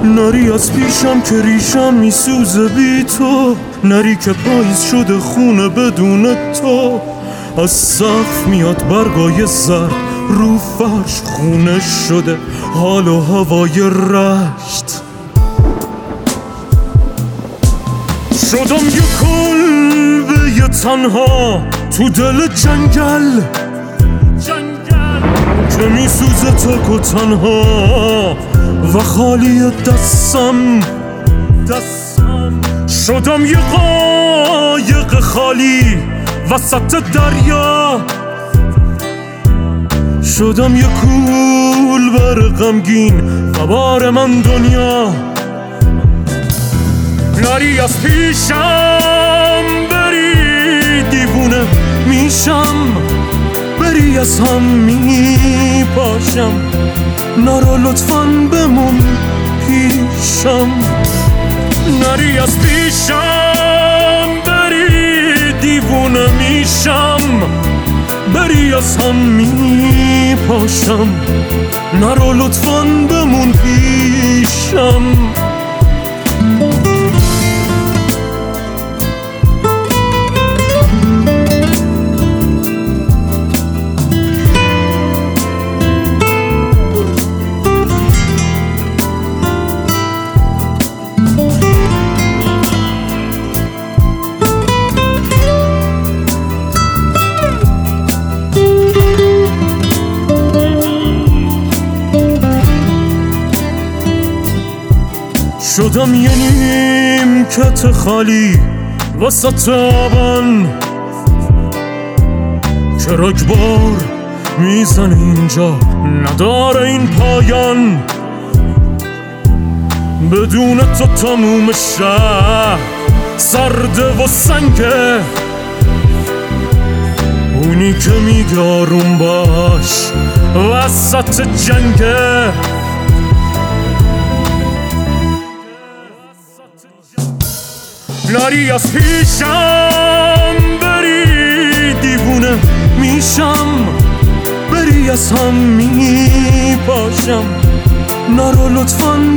نری از پیشم که ریشم میسوزه بی تو، نری که پاییز شده خونه بدون تو. از سقف میاد برگای زرد، رو فرش خونه شده حال و هوای رشت. شدم یه کلبه تنها تو دل جنگل که میسوزه تک و تنها و خالی دستم. شدم یه قایق خالی وسط دریا، شدم یه کولبر غمگین و بار من دنیا. نری از پیشم بری دیوونه میشم، بری از هم میپاشم، نرو لطفاً بمون پیشم. نری از پیشم بری دیوونه میشم، بری از هم میپاشم، نرو لطفاً بمون پیشم. شدم یه نیمکت خالی وسط آبان که رگبار میزنه اینجا نداره این پایان. بدون تو تموم شهر سرده و سنگه، اونی که میگه آروم باش وسط جنگه. نری از پیشم بری دیوونه میشم، بری از هم میپاشم، نرو لطفاً